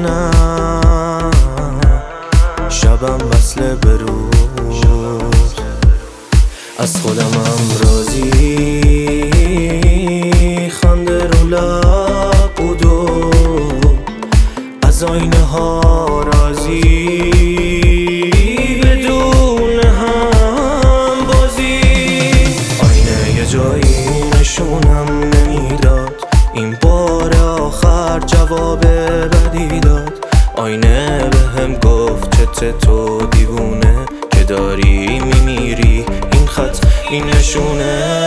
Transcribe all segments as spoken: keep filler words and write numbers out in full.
نه شبم وصله به روز، از خودمم راضی خنده رو لب بود و از آینه ها راضی بدون هم بازی. آینه یه جایی نشونم نمیداد، این بار آخر جواب بدی داد. آینه به هم گفت چته تو دیوونه که داری میمیری، این خط این نشونه.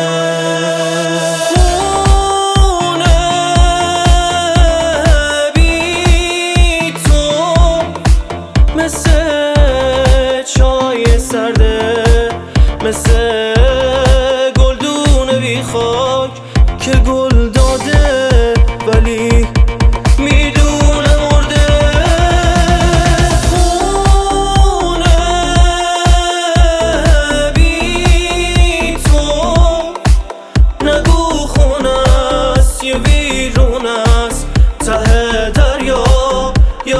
مثل چای سرده، مثل گلدون بی خاک که گل داده ولی میدونه مرده. خونه بی تو نگو خونه است یه ویرون است ته دریا یا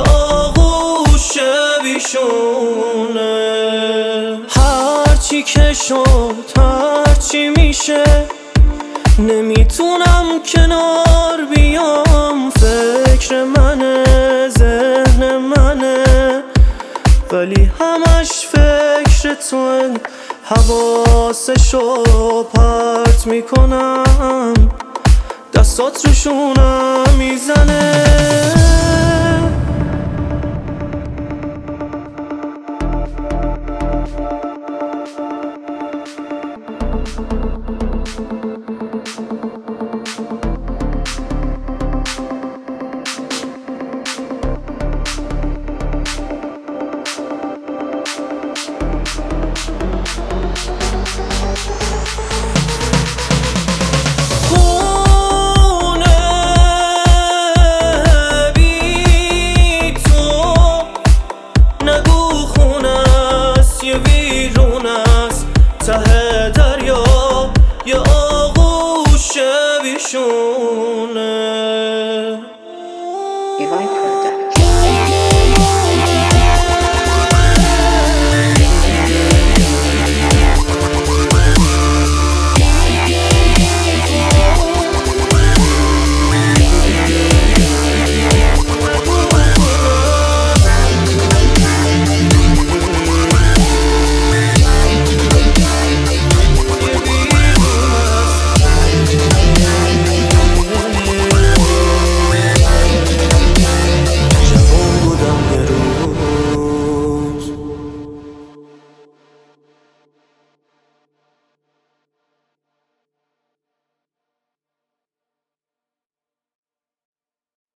بیشونه. هرچی که شد هرچی میشه نمیتونم کنار بیام. فکر منه ذهن منه ولی همش فکر توه. حواسشو پرت میکنم دستات روشونم میزنه.